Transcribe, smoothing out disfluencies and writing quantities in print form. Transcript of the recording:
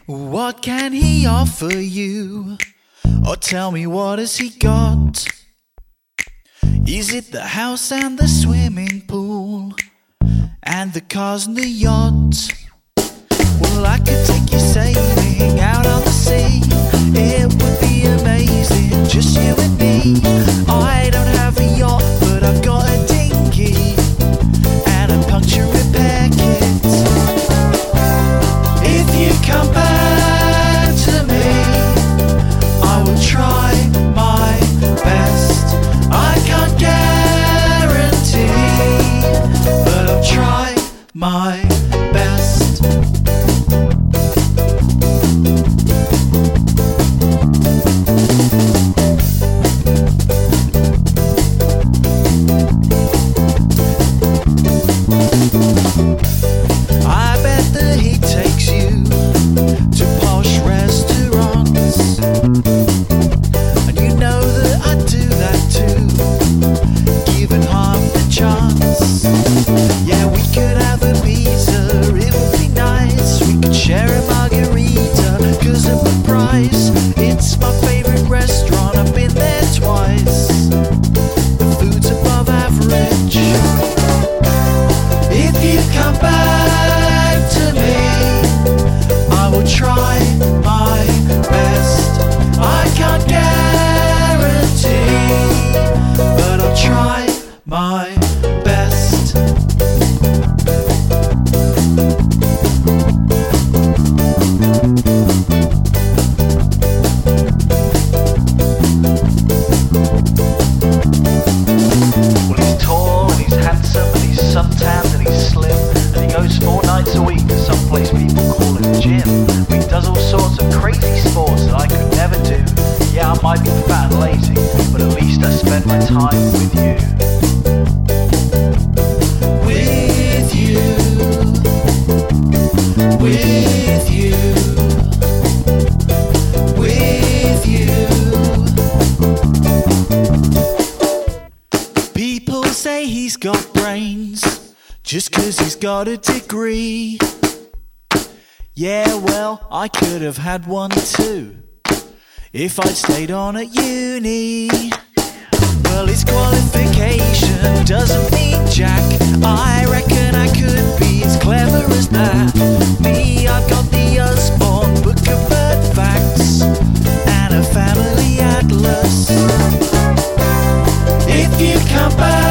What can he offer you? Or tell me, what has he got? Is it the house and the swimming pool and the cars and the yacht? Well, I could take you sailing out on the sea. It would be amazing, just you and me. I don't have a yacht, but I've got a dinghy and a puncture repair kit. If you come back to me, I will try my best. I can't guarantee, but I'll try my best. I bet that he takes you to posh restaurants, and you know that I'd do that too, given half the chance. Yeah, we could have a pizza, it would be nice. We could share a margarita, 'cause of the price. It's my favorite restaurant, I've been there twice. The food's above average. If you come back to me, I will try my best. I can't guarantee, but I'll try my best. Well, he's tall and he's handsome and he's suntanned and he's slim, and he goes 4 nights a week to some place people call a gym. He does all sorts of crazy sports that I could never do. Yeah, I might be fat and lazy, but at least I spend my time with you. With you. With you. With you. People say he's got brains just 'cause he's got a degree. Yeah, well, I could have had one too if I'd stayed on at uni. Well, his qualification doesn't mean jack. I reckon I could be as clever as that. Me, I've got the Usborne Book of Bird Facts and a family atlas. If you come back